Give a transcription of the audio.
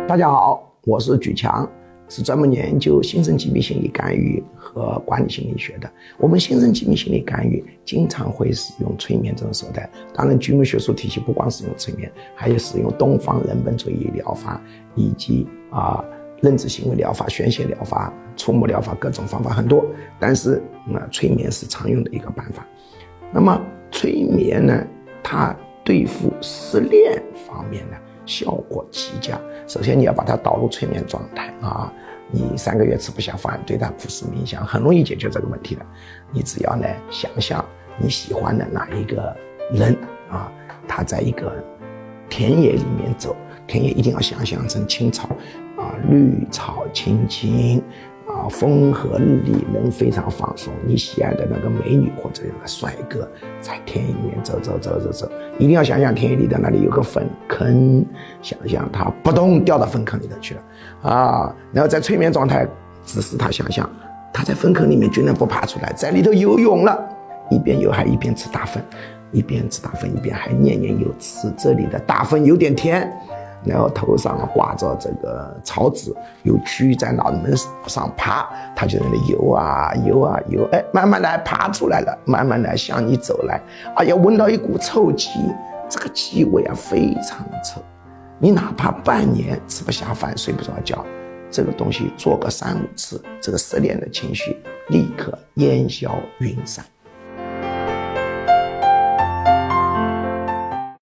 大家好，我是举强，是专门研究新生疾病心理干预和管理心理学的。我们新生疾病心理干预经常会使用催眠这种手段，当然居门学术体系不光使用催眠，还有使用东方人本主义疗法以及认知行为疗法、宣泄疗法、触摸疗法，各种方法很多，但是催眠是常用的一个办法。那么催眠呢，它对付失恋方面呢效果极佳。首先你要把它导入催眠状态你3个月吃不下饭，对他苦思冥想，很容易解决这个问题的。你只要呢想象你喜欢的哪一个人他在一个田野里面走，田野一定要想象成青草绿草青青风和日丽，人非常放松。你喜爱的那个美女或者那个帅哥在田野里面走，一定要想象田野里的那里有个粪坑，想象他扑通掉到粪坑里头去了然后在催眠状态指示他想象他在粪坑里面居然不爬出来，在里头游泳了，一边游还一边吃大粪，一边吃大粪一边还念念有词，这里的大粪有点甜，然后头上挂着这个草纸，有蛆在脑门上爬，他就在那里游，慢慢来爬出来了，慢慢来向你走来，闻到一股臭气，这个气味非常臭，你哪怕半年吃不下饭睡不着觉，这个东西做个3-5次，这个失恋的情绪立刻烟消云散。